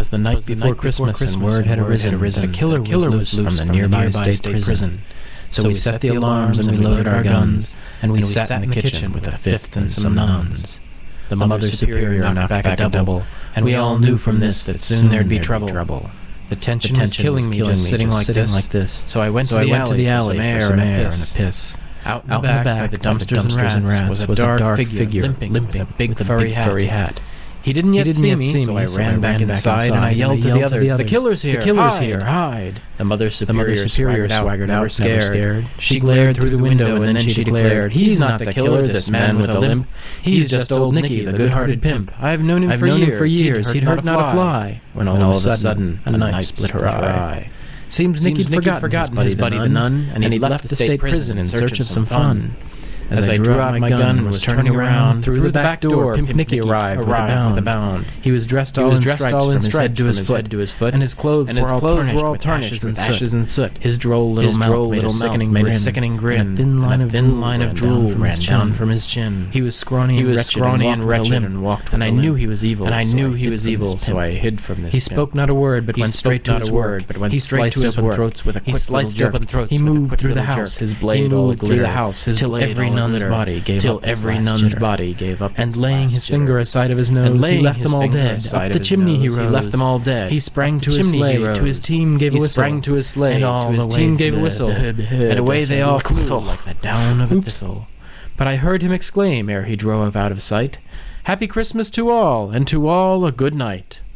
'Twas the night before Christmas, and word had arisen that a killer was loose from the nearby state prison. So we set the alarms, and we loaded our guns, and we sat in the kitchen with a fifth and some nuns. The Mother Superior knocked back a double, and we all knew from this that soon there'd be trouble. The tension was killing me just sitting like this. So I went to the alley for some air and a piss. Out in the back by the dumpsters and rats was a dark figure limping with a big furry hat. He didn't yet see me, so I ran back inside and I yelled to the others, "The killer's here! Hide!" The Mother Superior swaggered out, scared. She glared through the window and then she declared, "He's not the killer, this man with a limp. He's just old Nicky, the good-hearted pimp. I've known him for years. He'd hurt not a fly." When all of a sudden, a knife split her eye. Seems Nicky'd forgotten his buddy the nun, and he left the state prison in search of some fun. As I drew out my gun and was turning around, through the back door Pimp Nicky arrived with a bound. He was dressed all in stripes from his head to his foot, and his clothes were all tarnished with ashes and soot. His droll little mouth made a sickening grin, and a thin line of drool ran down from his chin. He was scrawny and wretched and walked, and I knew he was evil, so I hid from this. He spoke not a word, but went straight to his work. He sliced open throats with a quick little jerk. He moved through the house, his blade all aglitter, till every nun's body gave up, and laying his finger aside of his nose, he left them all dead. Up the chimney he rose. He sprang to his sleigh. To his team gave a whistle. And all his team gave a whistle. And away they all flew like the down of a thistle. But I heard him exclaim ere he drove out of sight, "Happy Christmas to all, and to all a good night."